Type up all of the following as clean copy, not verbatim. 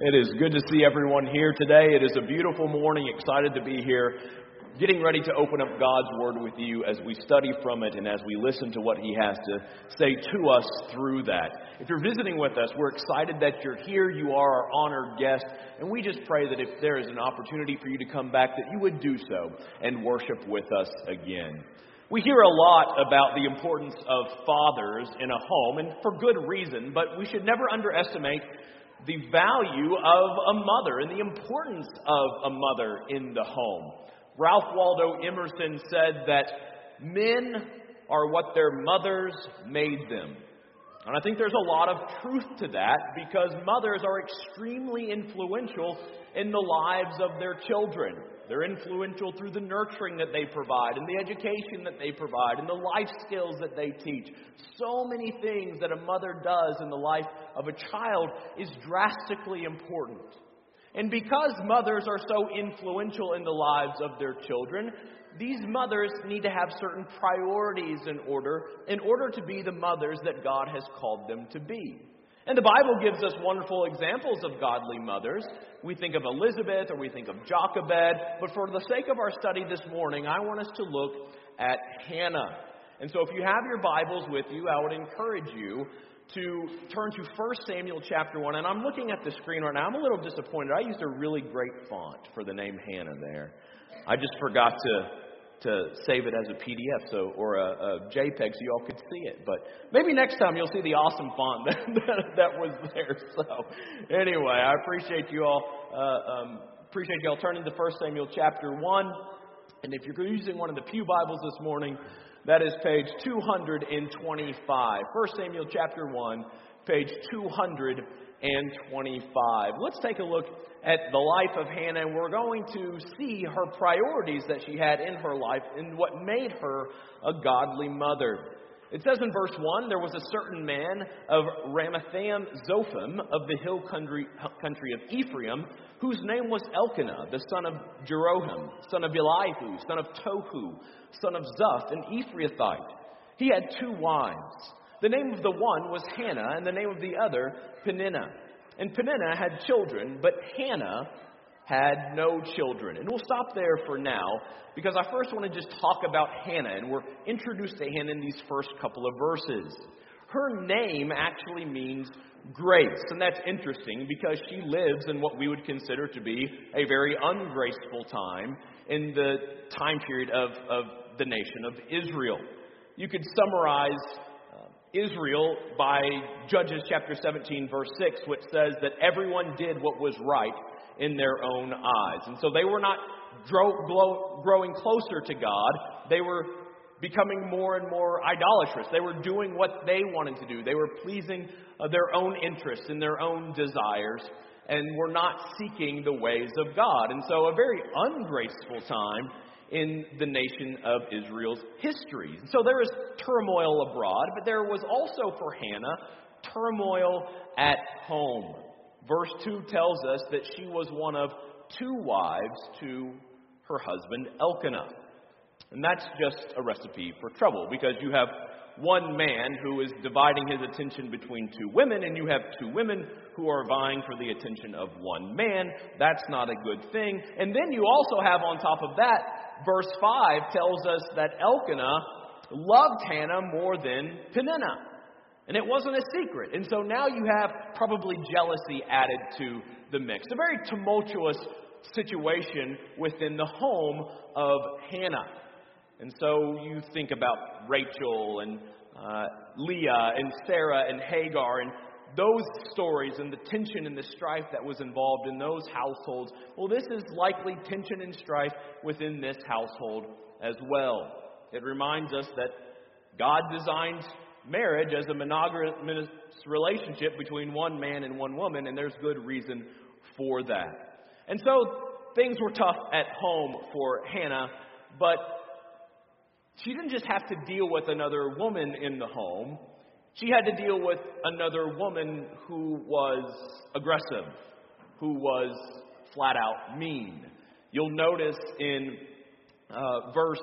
It is good to see everyone here today. It is a beautiful morning. Excited to be here, getting ready to open up God's Word with you as we study from it and as we listen to what He has to say to us through that. If you're visiting with us, we're excited that you're here. You are our honored guest, and we just pray that if there is an opportunity for you to come back, that you would do so and worship with us again. We hear a lot about the importance of fathers in a home, and for good reason, but we should never underestimate the value of a mother and the importance of a mother in the home. Ralph Waldo Emerson said that men are what their mothers made them. And I think there's a lot of truth to that because mothers are extremely influential in the lives of their children. They're influential through the nurturing that they provide and the education that they provide and the life skills that they teach. So many things that a mother does in the life of a child is drastically important. And because mothers are so influential in the lives of their children, these mothers need to have certain priorities in order to be the mothers that God has called them to be. And the Bible gives us wonderful examples of godly mothers. We think of Elizabeth or we think of Jochebed. But for the sake of our study this morning, I want us to look at Hannah. And so if you have your Bibles with you, I would encourage you to turn to 1 Samuel chapter 1. And I'm looking at the screen right now. I'm a little disappointed. I used a really great font for the name Hannah there. I just forgot to save it as a PDF or a JPEG so y'all could see it. But maybe next time you'll see the awesome font that was there. So anyway, I appreciate you all. Appreciate y'all turning to 1 Samuel chapter 1. And if you're using one of the Pew Bibles this morning, that is page 225. 1 Samuel chapter 1, page 225. Let's take a look at the life of Hannah, and we're going to see her priorities that she had in her life and what made her a godly mother. It says in verse 1, there was a certain man of Ramathaim Zophim of the hill country of Ephraim, whose name was Elkanah, the son of Jeroham, son of Elihu, son of Tohu, son of Zuph, an Ephrathite. He had 2 wives. The name of the one was Hannah, and the name of the other Peninnah. And Peninnah had children, but Hannah had no children. And we'll stop there for now, because I first want to just talk about Hannah, and we're introduced to Hannah in these first couple of verses. Her name actually means grace, and that's interesting because she lives in what we would consider to be a very ungraceful time in the time period of the nation of Israel. You could summarize Israel by Judges chapter 17, verse 6, which says that everyone did what was right in their own eyes. And so they were not growing closer to God. They were becoming more and more idolatrous. They were doing what they wanted to do. They were pleasing their own interests and their own desires and were not seeking the ways of God. And so a very ungraceful time in the nation of Israel's history. So there was turmoil abroad, but there was also for Hannah turmoil at home. Verse 2 tells us that she was one of 2 wives to her husband Elkanah. And that's just a recipe for trouble because you have one man who is dividing his attention between 2 women, and you have 2 women who are vying for the attention of one man. That's not a good thing. And then you also have on top of that, verse 5 tells us that Elkanah loved Hannah more than Peninnah. And it wasn't a secret. And so now you have probably jealousy added to the mix. A very tumultuous situation within the home of Hannah. And so you think about Rachel and Leah and Sarah and Hagar and those stories and the tension and the strife that was involved in those households. Well, this is likely tension and strife within this household as well. It reminds us that God designed marriage as a monogamous relationship between one man and one woman, and there's good reason for that. And so things were tough at home for Hannah, but she didn't just have to deal with another woman in the home. She had to deal with another woman who was aggressive, who was flat out mean. You'll notice in verse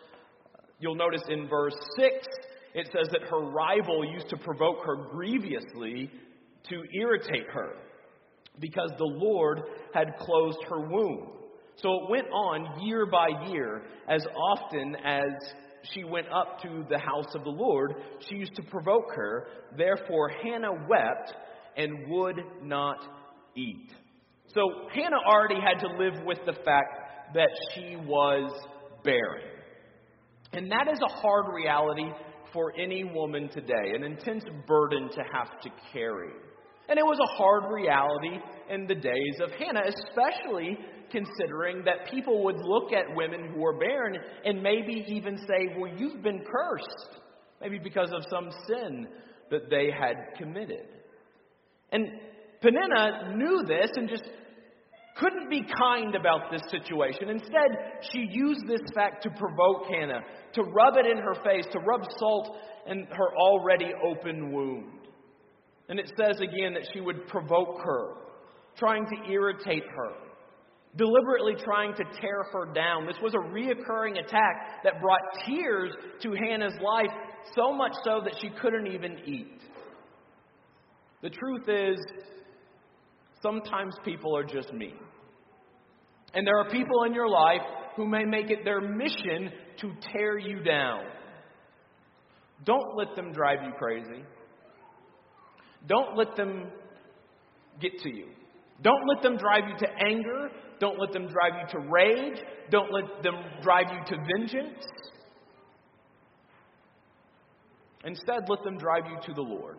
6, it says that her rival used to provoke her grievously to irritate her. because the Lord had closed her womb. So it went on year by year. As often as she went up to the house of the Lord, she used to provoke her. Therefore Hannah wept and would not eat. So Hannah already had to live with the fact that she was barren. And that is a hard reality for any woman today, an intense burden to have to carry. And it was a hard reality in the days of Hannah, especially considering that people would look at women who were barren and maybe even say, well, you've been cursed, maybe because of some sin that they had committed. And Peninnah knew this and just couldn't be kind about this situation. Instead, she used this fact to provoke Hannah, to rub it in her face, to rub salt in her already open wound. And it says again that she would provoke her, trying to irritate her, deliberately trying to tear her down. This was a reoccurring attack that brought tears to Hannah's life, so much so that she couldn't even eat. The truth is, sometimes people are just mean. And there are people in your life who may make it their mission to tear you down. Don't let them drive you crazy. Don't let them get to you. Don't let them drive you to anger. Don't let them drive you to rage. Don't let them drive you to vengeance. Instead, let them drive you to the Lord.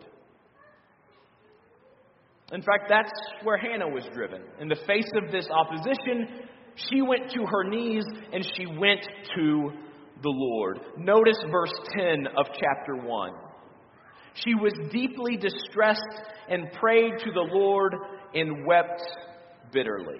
In fact, that's where Hannah was driven. In the face of this opposition, she went to her knees and she went to the Lord. Notice verse 10 of chapter 1. She was deeply distressed and prayed to the Lord and wept bitterly.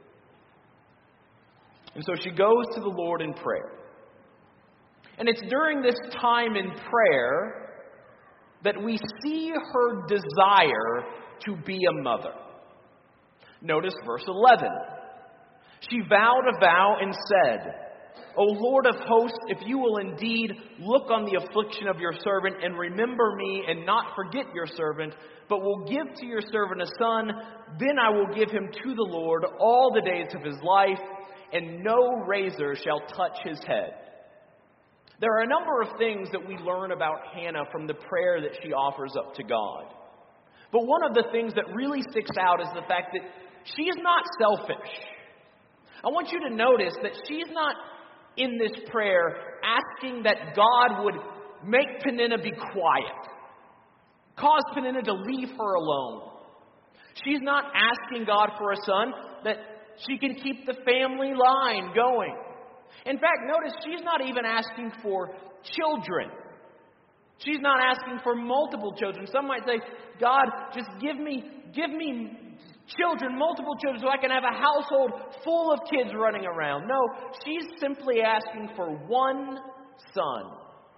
And so she goes to the Lord in prayer. And it's during this time in prayer that we see her desire to be a mother. Notice verse 11. She vowed a vow and said, O Lord of hosts, if you will indeed look on the affliction of your servant and remember me and not forget your servant, but will give to your servant a son, then I will give him to the Lord all the days of his life, and no razor shall touch his head. There are a number of things that we learn about Hannah from the prayer that she offers up to God. But one of the things that really sticks out is the fact that she is not selfish. I want you to notice that she's not in this prayer asking that God would make Peninnah be quiet, cause Peninnah to leave her alone. She's not asking God for a son that she can keep the family line going. In fact, notice she's not even asking for children. She's not asking for multiple children. Some might say, God, just give me children, multiple children, so I can have a household full of kids running around. No, she's simply asking for one son.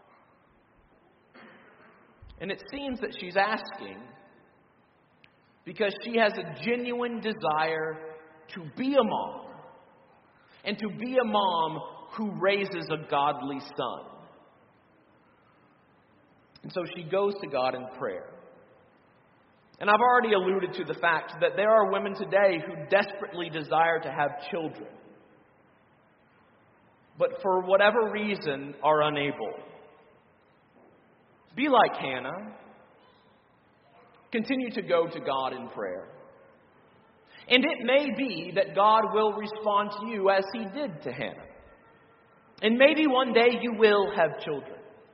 And it seems that she's asking because she has a genuine desire to be a mom. And to be a mom who raises a godly son. And so she goes to God in prayer. And I've already alluded to the fact that there are women today who desperately desire to have children, but for whatever reason are unable. Be like Hannah. Continue to go to God in prayer. And it may be that God will respond to you as He did to Hannah. And maybe one day you will have children.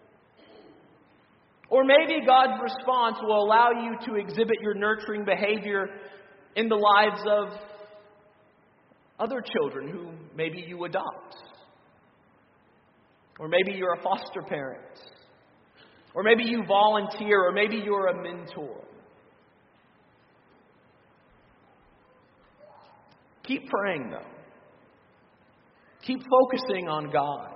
Or maybe God's response will allow you to exhibit your nurturing behavior in the lives of other children who maybe you adopt. Or maybe you're a foster parent. Or maybe you volunteer. Or maybe you're a mentor. Keep praying, though. Keep focusing on God.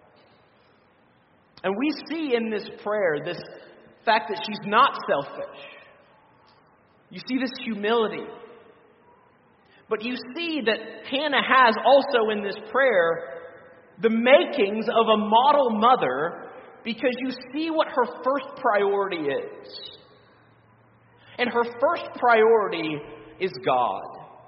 And we see in this prayer this fact that she's not selfish. You see this humility. But you see that Hannah has also in this prayer the makings of a model mother, because you see what her first priority is. And her first priority is God.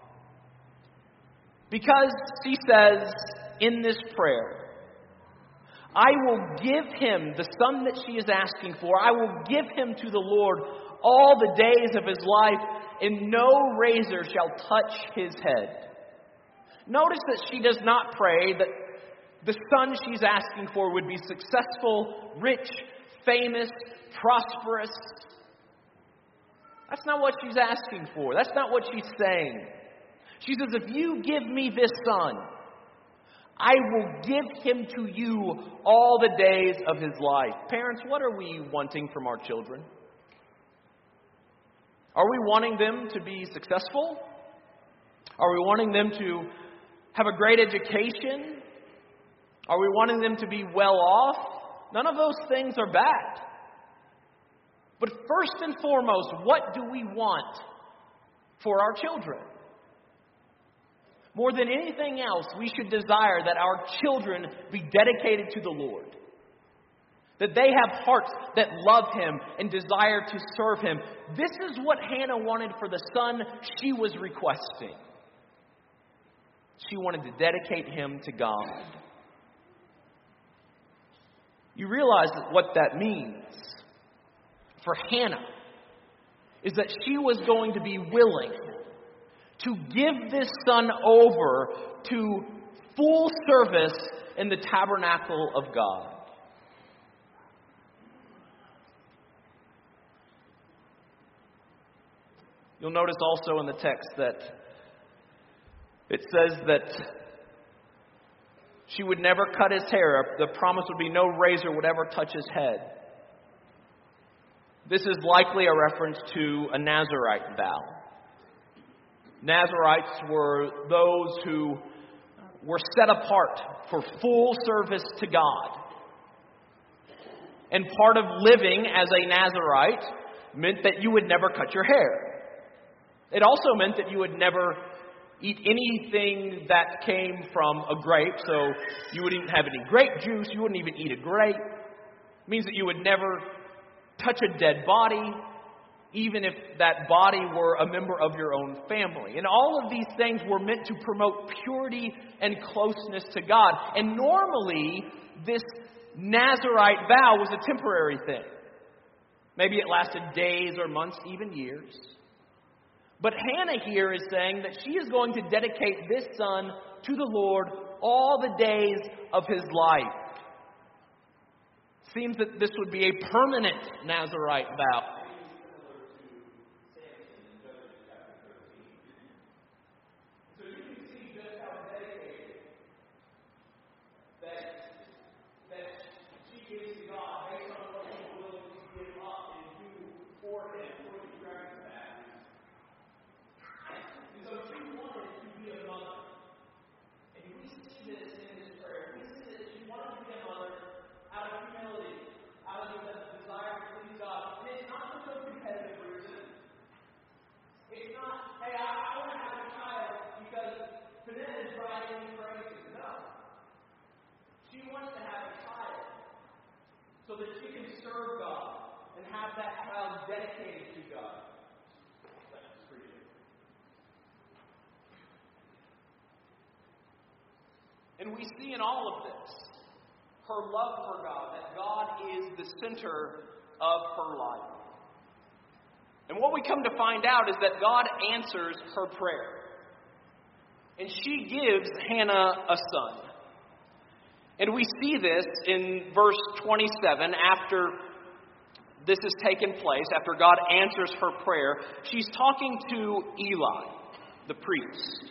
Because she says in this prayer, I will give him the son that she is asking for. I will give him to the Lord all the days of his life, and no razor shall touch his head. Notice that she does not pray that the son she's asking for would be successful, rich, famous, prosperous. That's not what she's asking for. That's not what she's saying. She says, if you give me this son, I will give him to you all the days of his life. Parents, what are we wanting from our children? Are we wanting them to be successful? Are we wanting them to have a great education? Are we wanting them to be well off? None of those things are bad. But first and foremost, what do we want for our children? More than anything else, we should desire that our children be dedicated to the Lord. That they have hearts that love Him and desire to serve Him. This is what Hannah wanted for the son she was requesting. She wanted to dedicate him to God. You realize what that means for Hannah is that she was going to be willing to give this son over to full service in the tabernacle of God. You'll notice also in the text that it says that she would never cut his hair. The promise would be no razor would ever touch his head. This is likely a reference to a Nazirite vow. Nazirites were those who were set apart for full service to God. And part of living as a Nazirite meant that you would never cut your hair. It also meant that you would never eat anything that came from a grape. So you wouldn't have any grape juice. You wouldn't even eat a grape. It means that you would never touch a dead body, even if that body were a member of your own family. And all of these things were meant to promote purity and closeness to God. And normally, this Nazirite vow was a temporary thing. Maybe it lasted days or months, even years. But Hannah here is saying that she is going to dedicate this son to the Lord all the days of his life. Seems that this would be a permanent Nazirite vow. So that she can serve God and have that child dedicated to God. That's freedom. And we see in all of this her love for God, that God is the center of her life. And what we come to find out is that God answers her prayer. And she gives Hannah a son. And we see this in verse 27, after this has taken place, after God answers her prayer. She's talking to Eli, the priest.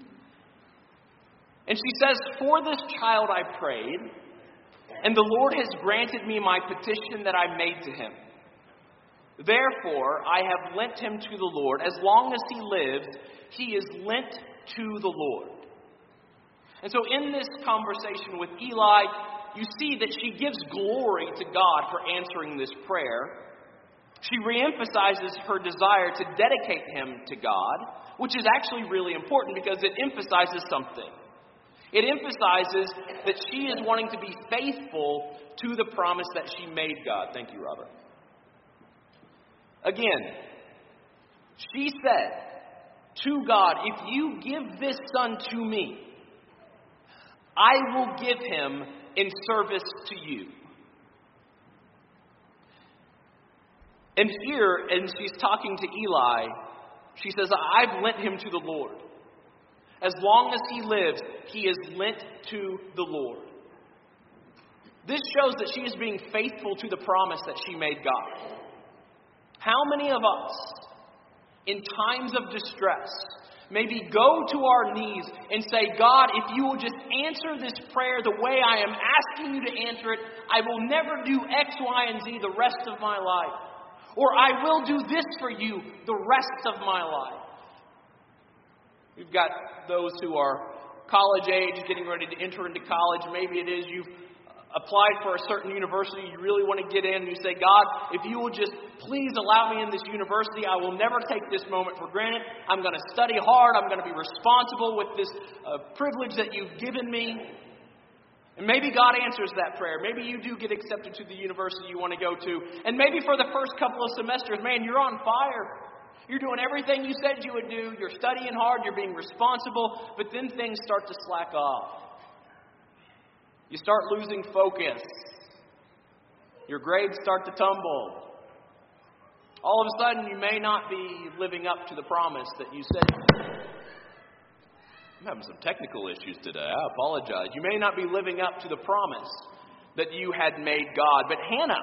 And she says, "For this child I prayed, and the Lord has granted me my petition that I made to him. Therefore, I have lent him to the Lord. As long as he lives, he is lent to the Lord." And so in this conversation with Eli, you see that she gives glory to God for answering this prayer. She reemphasizes her desire to dedicate him to God, which is actually really important because it emphasizes something. It emphasizes that she is wanting to be faithful to the promise that she made God. Thank you, Robert. Again, she said to God, if you give this son to me, I will give him in service to you. And here, and she's talking to Eli, she says, I've lent him to the Lord. As long as he lives, he is lent to the Lord. This shows that she is being faithful to the promise that she made God. How many of us, in times of distress, maybe go to our knees and say, God, if you will just answer this prayer the way I am asking you to answer it, I will never do X, Y, and Z the rest of my life. Or I will do this for you the rest of my life. We've got those who are college age, getting ready to enter into college. Maybe it is you've applied for a certain university, you really want to get in, and you say, God, if you will just please allow me in this university, I will never take this moment for granted. I'm going to study hard. I'm going to be responsible with this privilege that you've given me. And maybe God answers that prayer. Maybe you do get accepted to the university you want to go to. And maybe for the first couple of semesters, man, you're on fire. You're doing everything you said you would do. You're studying hard. You're being responsible. But then things start to slack off. You start losing focus. Your grades start to tumble. All of a sudden, you may not be living up to the promise that you said you would. I'm having some technical issues today. I apologize. You may not be living up to the promise that you had made God. But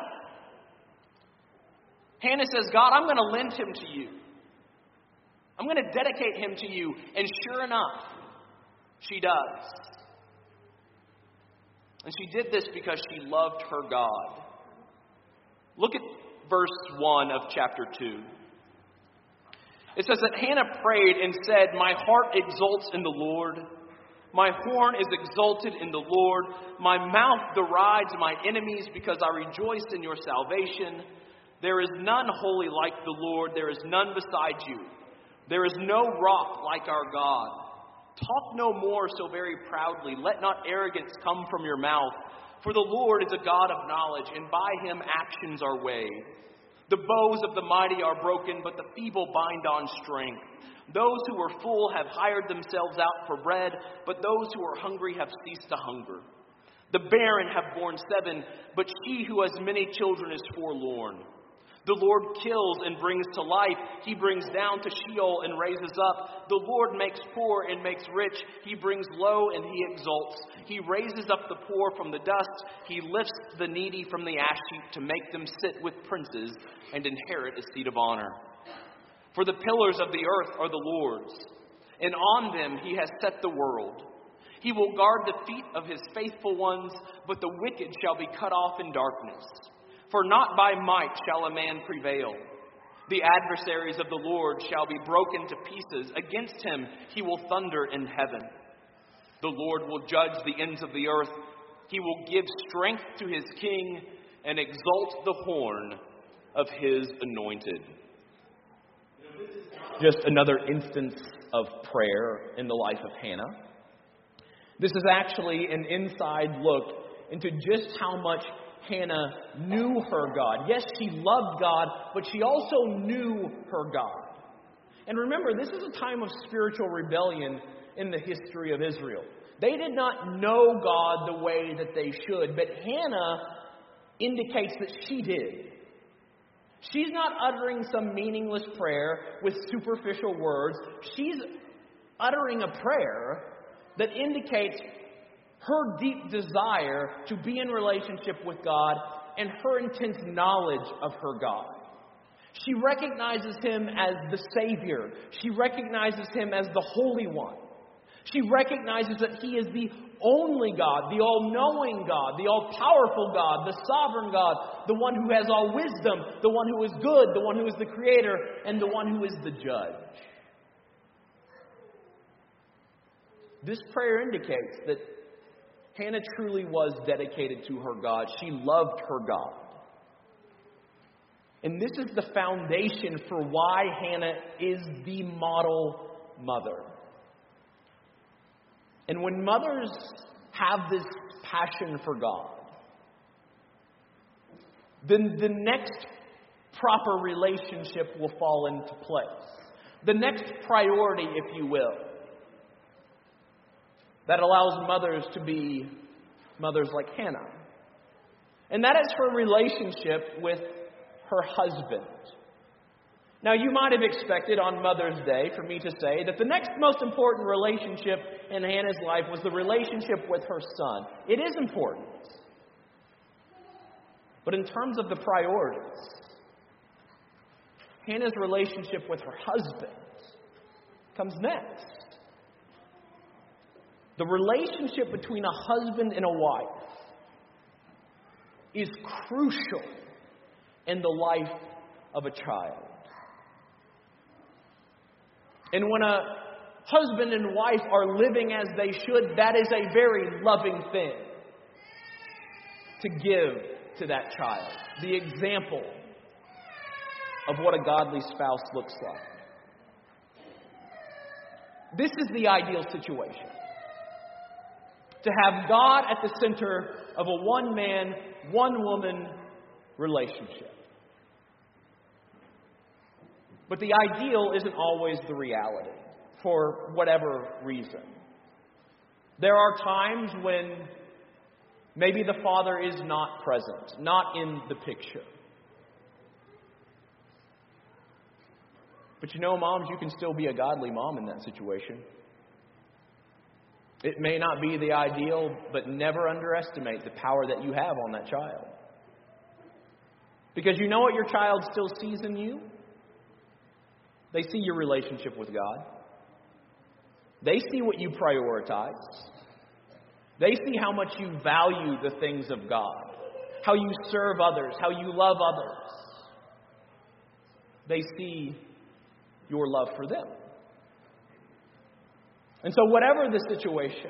Hannah says, God, I'm going to lend him to you. I'm going to dedicate him to you. And sure enough, she does. And she did this because she loved her God. Look at verse 1 of chapter 2. It says that Hannah prayed and said, my heart exults in the Lord. My horn is exalted in the Lord. My mouth derides my enemies because I rejoice in your salvation. There is none holy like the Lord. There is none beside you. There is no rock like our God. Talk no more so very proudly. Let not arrogance come from your mouth. For the Lord is a God of knowledge, and by him actions are weighed. The bows of the mighty are broken, but the feeble bind on strength. Those who are full have hired themselves out for bread, but those who are hungry have ceased to hunger. The barren have borne 7, but she who has many children is forlorn. The Lord kills and brings to life. He brings down to Sheol and raises up. The Lord makes poor and makes rich. He brings low and he exalts. He raises up the poor from the dust. He lifts the needy from the ash heap to make them sit with princes and inherit a seat of honor. For the pillars of the earth are the Lord's, and on them he has set the world. He will guard the feet of his faithful ones, but the wicked shall be cut off in darkness. For not by might shall a man prevail. The adversaries of the Lord shall be broken to pieces. Against him he will thunder in heaven. The Lord will judge the ends of the earth. He will give strength to his king and exalt the horn of his anointed. Just another instance of prayer in the life of Hannah. This is actually an inside look into just how much Hannah knew her God. Yes, she loved God, but she also knew her God. And remember, this is a time of spiritual rebellion in the history of Israel. They did not know God the way that they should, but Hannah indicates that she did. She's not uttering some meaningless prayer with superficial words. She's uttering a prayer that indicates her deep desire to be in relationship with God and her intense knowledge of her God. She recognizes him as the Savior. She recognizes him as the Holy One. She recognizes that he is the only God, the all-knowing God, the all-powerful God, the sovereign God, the one who has all wisdom, the one who is good, the one who is the creator, and the one who is the judge. This prayer indicates that Hannah truly was dedicated to her God. She loved her God. And this is the foundation for why Hannah is the model mother. And when mothers have this passion for God, then the next proper relationship will fall into place. the next priority, if you will, that allows mothers to be mothers like Hannah. And that is her relationship with her husband. Now, you might have expected on Mother's Day for me to say that the next most important relationship in Hannah's life was the relationship with her son. It is important. But in terms of the priorities, Hannah's relationship with her husband comes next. The relationship between a husband and a wife is crucial in the life of a child. And when a husband and wife are living as they should, that is a very loving thing to give to that child. The example of what a godly spouse looks like. This is the ideal situation. To have God at the center of a one-man, one-woman relationship. But the ideal isn't always the reality, for whatever reason. There are times when maybe the father is not present, not in the picture. But you know, moms, you can still be a godly mom in that situation. It may not be the ideal, but never underestimate the power that you have on that child. Because you know what your child still sees in you? They see your relationship with God. They see what you prioritize. They see how much you value the things of God, how you serve others, how you love others. They see your love for them. And so whatever the situation,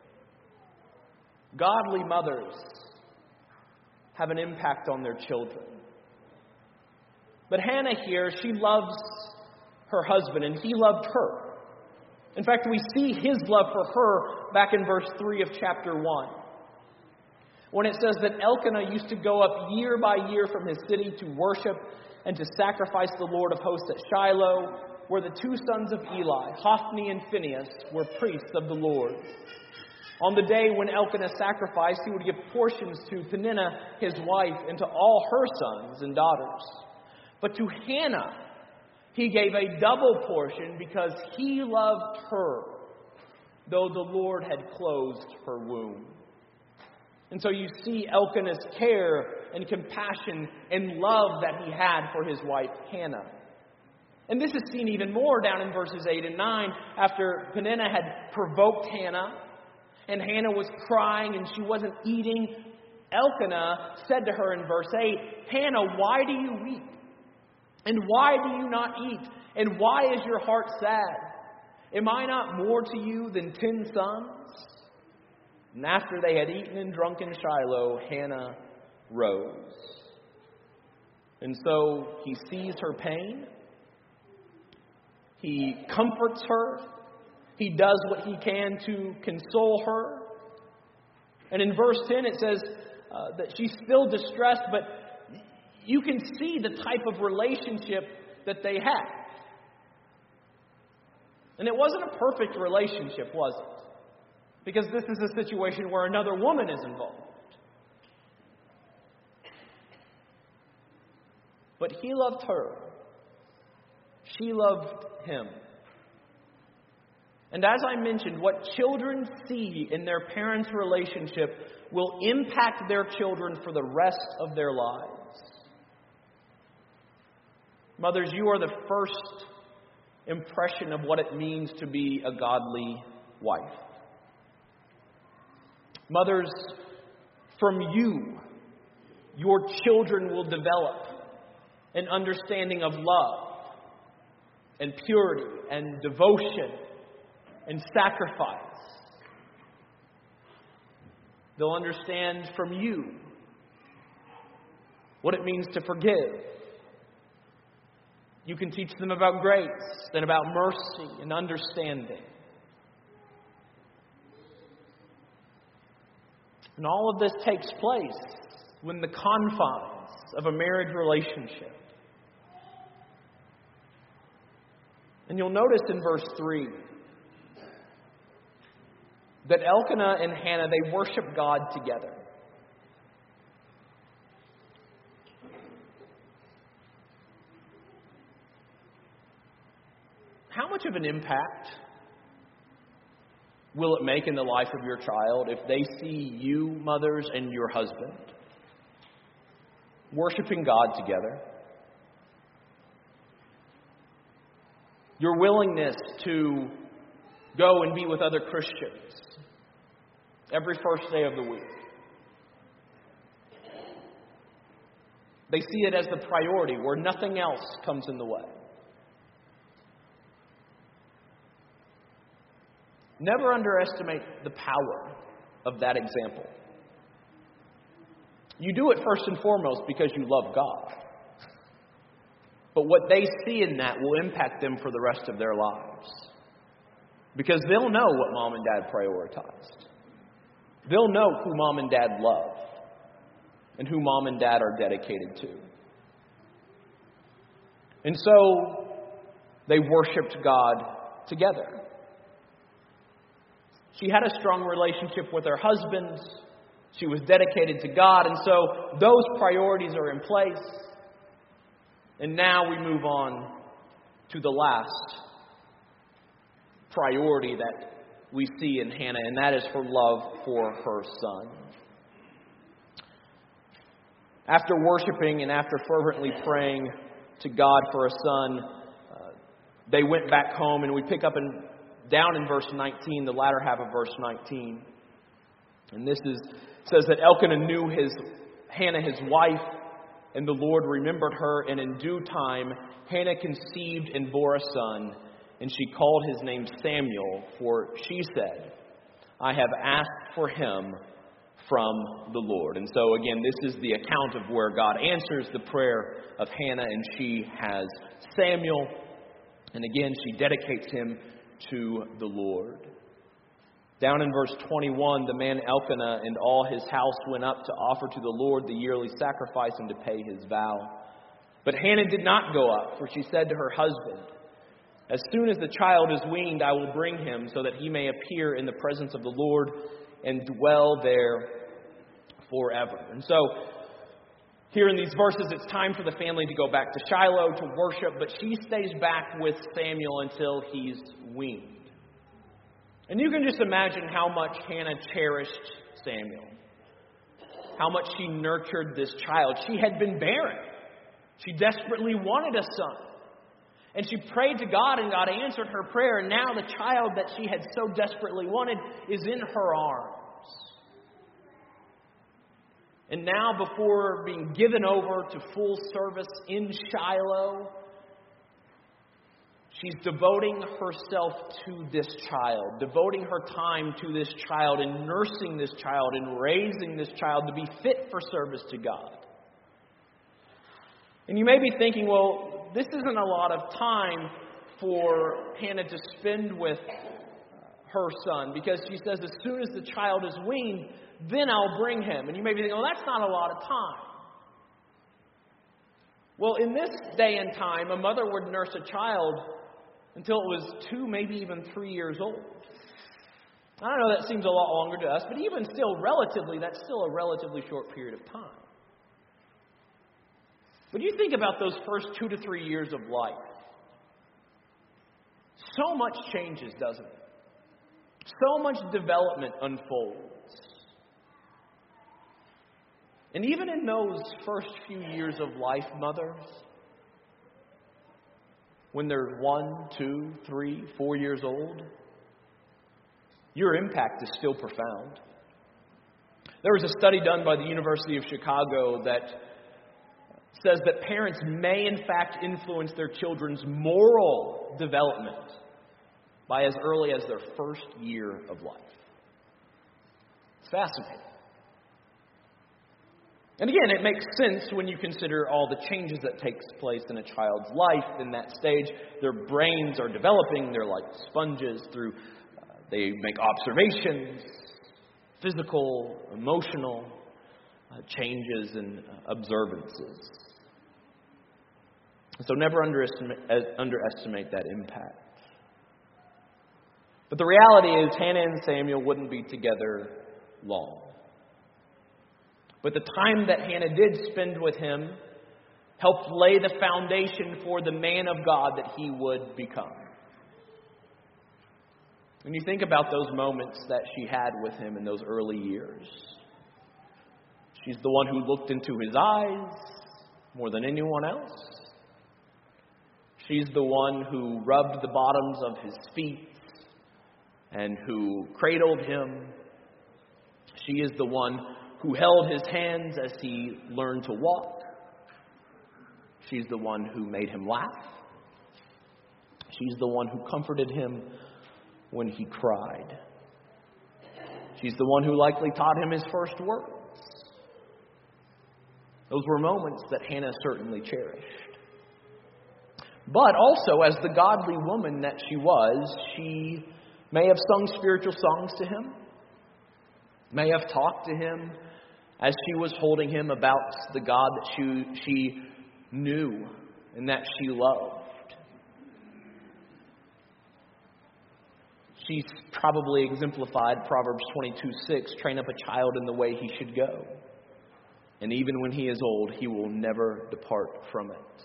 godly mothers have an impact on their children. But Hannah here, she loves her husband, and he loved her. In fact, we see his love for her back in verse 3 of chapter 1. When it says that Elkanah used to go up year by year from his city to worship and to sacrifice the Lord of hosts at Shiloh, where the two sons of Eli, Hophni and Phinehas, were priests of the Lord. On the day when Elkanah sacrificed, he would give portions to Peninnah, his wife, and to all her sons and daughters. But to Hannah, he gave a double portion because he loved her, though the Lord had closed her womb. And so you see Elkanah's care and compassion and love that he had for his wife Hannah. And this is seen even more down in verses 8 and 9 after Peninnah had provoked Hannah and Hannah was crying and she wasn't eating. Elkanah said to her in verse 8, "Hannah, why do you weep? And why do you not eat? And why is your heart sad? Am I not more to you than 10 sons?" And after they had eaten and drunk in Shiloh, Hannah rose. And so he sees her pain. He comforts her. He does what he can to console her. And in verse 10 it says that she's still distressed, but you can see the type of relationship that they had. And it wasn't a perfect relationship, was it? Because this is a situation where another woman is involved. But he loved her. She loved him. And as I mentioned, what children see in their parents' relationship will impact their children for the rest of their lives. Mothers, you are the first impression of what it means to be a godly wife. Mothers, from you, your children will develop an understanding of love and purity and devotion and sacrifice. They'll understand from you what it means to forgive. You can teach them about grace and about mercy and understanding. And all of this takes place within the confines of a marriage relationship. And you'll notice in verse 3 that Elkanah and Hannah, they worship God together. How much of an impact will it make in the life of your child if they see you, mothers, and your husband worshiping God together? Your willingness to go and be with other Christians every first day of the week. They see it as the priority where nothing else comes in the way. Never underestimate the power of that example. You do it first and foremost because you love God. But what they see in that will impact them for the rest of their lives. Because they'll know what mom and dad prioritized. They'll know who mom and dad love. And who mom and dad are dedicated to. And so, they worshiped God together. She had a strong relationship with her husband. She was dedicated to God. And so, those priorities are in place. And now we move on to the last priority that we see in Hannah, and that is her love for her son. After worshiping and after fervently praying to God for a son, they went back home, and we pick up down in verse 19, the latter half of verse 19. And says that Elkanah knew Hannah his wife, and the Lord remembered her, and in due time Hannah conceived and bore a son, and she called his name Samuel, for she said, I have asked for him from the Lord. And so again, this is the account of where God answers the prayer of Hannah, and she has Samuel. And again, she dedicates him to the Lord. Down in verse 21, the man Elkanah and all his house went up to offer to the Lord the yearly sacrifice and to pay his vow. But Hannah did not go up, for she said to her husband, as soon as the child is weaned, I will bring him, so that he may appear in the presence of the Lord and dwell there forever. And so, here in these verses, it's time for the family to go back to Shiloh to worship, but she stays back with Samuel until he's weaned. And you can just imagine how much Hannah cherished Samuel. How much she nurtured this child. She had been barren. She desperately wanted a son. And she prayed to God, and God answered her prayer. And now the child that she had so desperately wanted is in her arms. And now, before being given over to full service in Shiloh, she's devoting herself to this child, devoting her time to this child, and nursing this child, and raising this child to be fit for service to God. And you may be thinking, well, this isn't a lot of time for Hannah to spend with her son, because she says, as soon as the child is weaned, then I'll bring him. And you may be thinking, well, that's not a lot of time. Well, in this day and time, a mother would nurse a child until it was 2, maybe even 3 years old. I know that seems a lot longer to us, but even still, that's still a relatively short period of time. When you think about those first 2 to 3 years of life, so much changes, doesn't it? So much development unfolds. And even in those first few years of life, mothers, when they're 1, 2, 3, 4 years old, your impact is still profound. There was a study done by the University of Chicago that says that parents may in fact influence their children's moral development by as early as their first year of life. It's fascinating. And again, it makes sense when you consider all the changes that takes place in a child's life in that stage. Their brains are developing. They're like sponges. They make observations, physical, emotional changes and observances. So never underestimate that impact. But the reality is Hannah and Samuel wouldn't be together long. But the time that Hannah did spend with him helped lay the foundation for the man of God that he would become. When you think about those moments that she had with him in those early years, she's the one who looked into his eyes more than anyone else. She's the one who rubbed the bottoms of his feet and who cradled him. She is the one who held his hands as he learned to walk. She's the one who made him laugh. She's the one who comforted him when he cried. She's the one who likely taught him his first words. Those were moments that Hannah certainly cherished. But also, as the godly woman that she was, she may have sung spiritual songs to him, may have talked to him as she was holding him about the God that she knew and that she loved. She's probably exemplified Proverbs 22:6, train up a child in the way he should go. And even when he is old, he will never depart from it.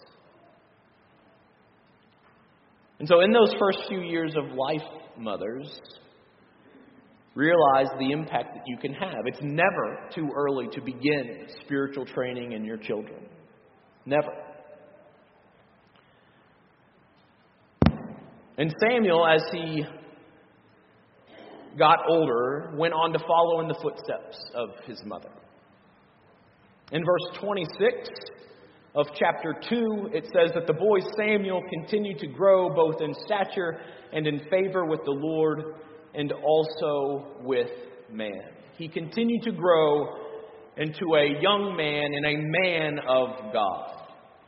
And so in those first few years of life, mothers, realize the impact that you can have. It's never too early to begin spiritual training in your children. Never. And Samuel, as he got older, went on to follow in the footsteps of his mother. In verse 26 of chapter 2, it says that the boy Samuel continued to grow both in stature and in favor with the Lord and also with man. He continued to grow into a young man and a man of God.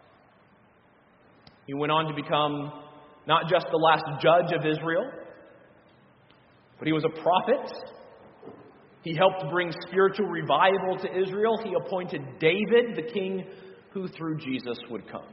He went on to become not just the last judge of Israel, but he was a prophet. He helped bring spiritual revival to Israel. He appointed David, the king who through Jesus would come.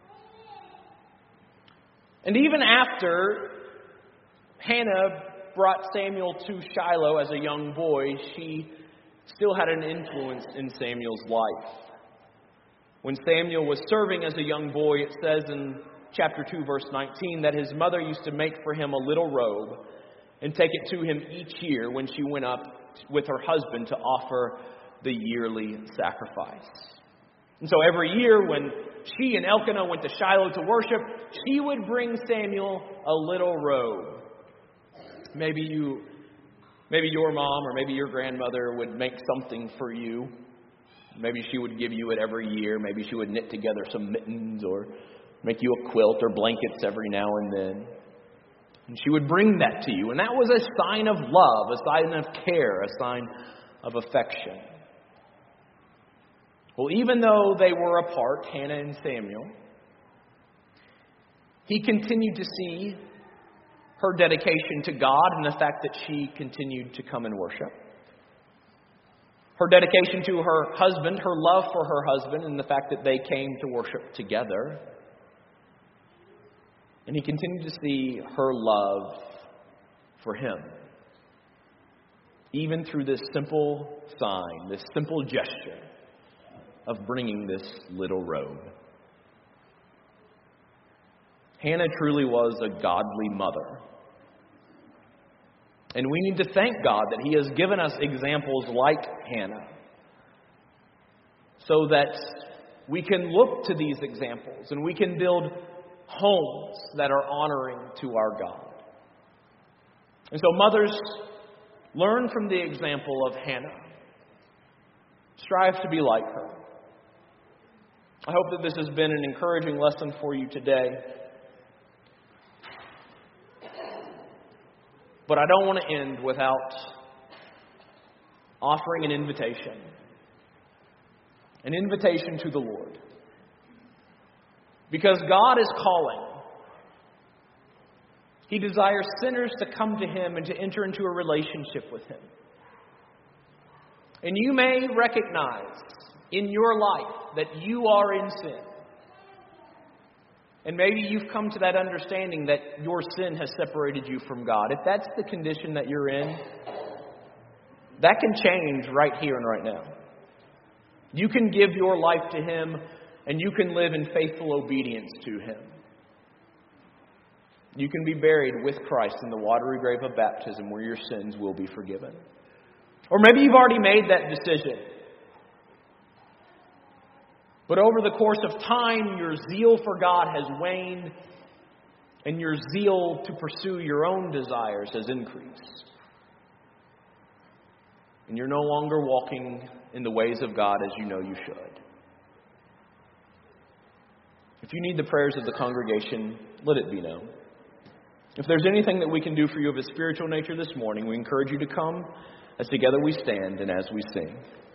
And even after Hannah brought Samuel to Shiloh as a young boy, she still had an influence in Samuel's life. When Samuel was serving as a young boy, it says in chapter 2, verse 19, that his mother used to make for him a little robe and take it to him each year when she went up with her husband to offer the yearly sacrifice. And so every year when she and Elkanah went to Shiloh to worship, she would bring Samuel a little robe. Maybe your mom or maybe your grandmother would make something for you. Maybe she would give you it every year. Maybe she would knit together some mittens or make you a quilt or blankets every now and then. And she would bring that to you. And that was a sign of love, a sign of care, a sign of affection. Well, even though they were apart, Hannah and Samuel, he continued to see her dedication to God and the fact that she continued to come and worship. Her dedication to her husband, her love for her husband, and the fact that they came to worship together. And he continued to see her love for him. Even through this simple sign, this simple gesture of bringing this little robe. Hannah truly was a godly mother. And we need to thank God that He has given us examples like Hannah, so that we can look to these examples and we can build homes that are honoring to our God. And so mothers, learn from the example of Hannah. Strive to be like her. I hope that this has been an encouraging lesson for you today. But I don't want to end without offering an invitation. An invitation to the Lord. Because God is calling. He desires sinners to come to Him and to enter into a relationship with Him. And you may recognize in your life that you are in sin. And maybe you've come to that understanding that your sin has separated you from God. If that's the condition that you're in, that can change right here and right now. You can give your life to Him, and you can live in faithful obedience to Him. You can be buried with Christ in the watery grave of baptism where your sins will be forgiven. Or maybe you've already made that decision. But over the course of time, your zeal for God has waned, and your zeal to pursue your own desires has increased. And you're no longer walking in the ways of God as you know you should. If you need the prayers of the congregation, let it be known. If there's anything that we can do for you of a spiritual nature this morning, we encourage you to come as together we stand and as we sing.